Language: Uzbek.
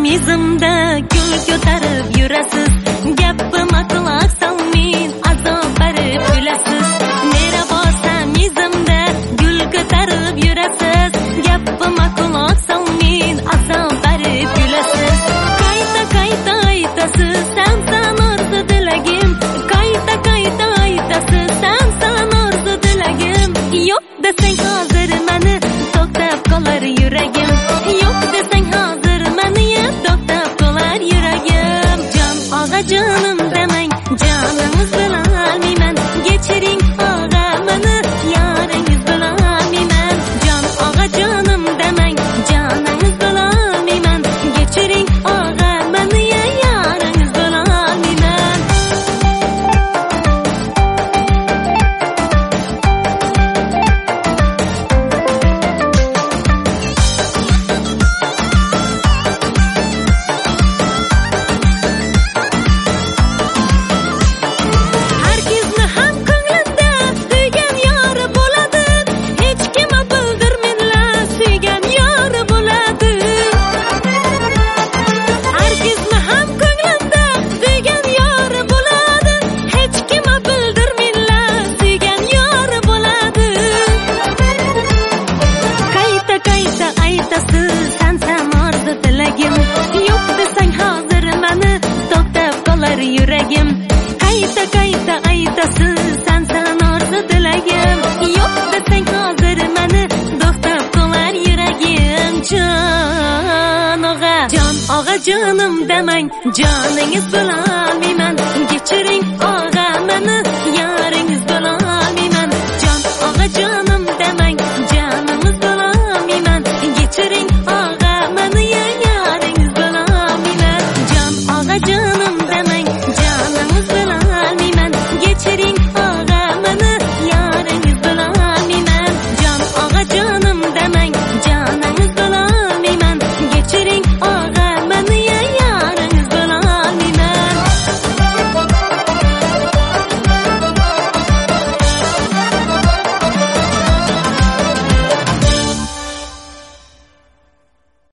mezimda gul ko'tarib yurasiz, gapima quloq solmay azob berib kulasiz. Nera borsam mezimda gul ko'tarib yurasiz, gapima quloq solmay azob berib kulasiz. Qayta qayta aytasiz, san orzu dilagim, qayta qayta aytasiz, san orzu dilagim. Yo'q desang hozir meni to'xtab qolar yuragim, yo'q desang hozir meni to'xtab qolar yuragim. Jon og'a jonim demang, joningiz bilolmayman, kechiring og'a meni yoringiz bilolmayman. Jon og'a jonim demang, joningiz bilolmayman, kechiring og'a meni yoringiz bilolmayman. Herkesni ham ko'nglida suygan yori bo'ladi, hech kimga bildirmanglar, suygan yori bo'ladi. Herkesni ham ko'nglida suygan yori bo'ladi, hech kimga bildirmanglar, suygan yori bo'ladi. Qayta qayta aytasiz, san orzu tilagim, yo'q desang hozir meni to'xtab qolar yuragim. Qayta qayta aytasiz, san orzu tilagim, yo'q desang hozir meni to'xtab qolar yuragim. Jon og'a jonim demang, joningiz bilan